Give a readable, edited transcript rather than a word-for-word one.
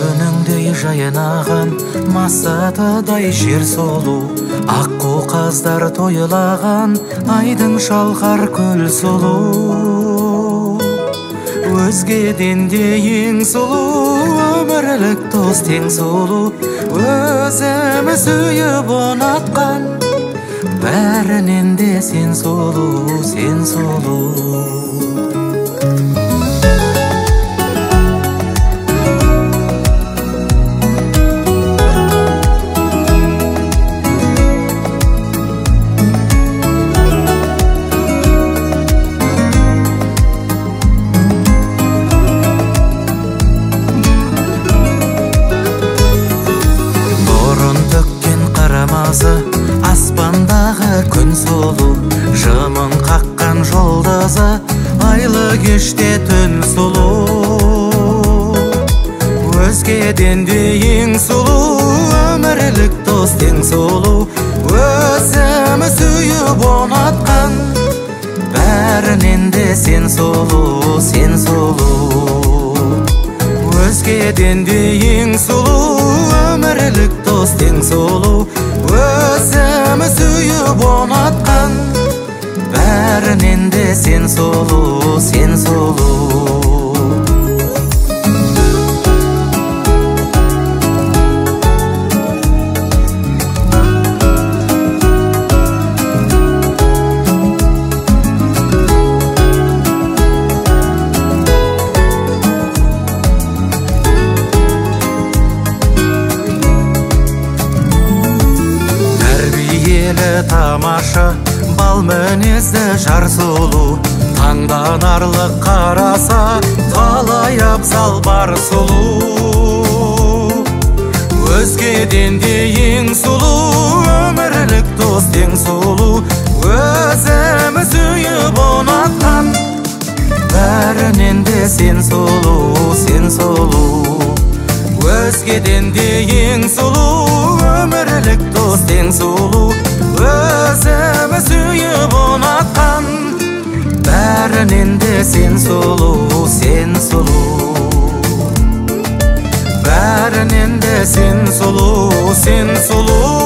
күніңдей жайнаған масатыдай жер солу, аққу қаздар тойлаған айдың шалқар көл сұлу. Өзгеден де ең сұлу, өмірлік дос тең сұлу, өзіміз сүйіп ұнатқан бәрінен де сен сұлу, сен сұлу. Аспандағы күн сұлу, жымың қаққан жолдызы, айлы кеште түн сұлу. Өзгеден де ең сұлу, өмірлік дос тең сұлу, өзіміз сүйіп ұнатқан бәрінен де сен сұлу, сен сұлу. Өзгеден де ең сұлу, өмірлік дос тең сұлу, өзіміз сүйіп ұнатқан бәрінен де сен сұлу, сен сұлу. Тамаша бал мінезді жар сұлу, таңданарлық қараса талай абзал бар сұлу. Өзгеден де ең сұлу, өмірлік дос тең сұлу, өзіміз сүйіп ұнатқан бәрінен де сен сұлу, сен сұлу. Өзгеден де ең сұлу, өмірлік дос тең сұлу, өзіміз сүйіп ұнатқан бәрінен де сен сұлу, сен сұлу. Бәрінен де сен сұлу, сен сұлу.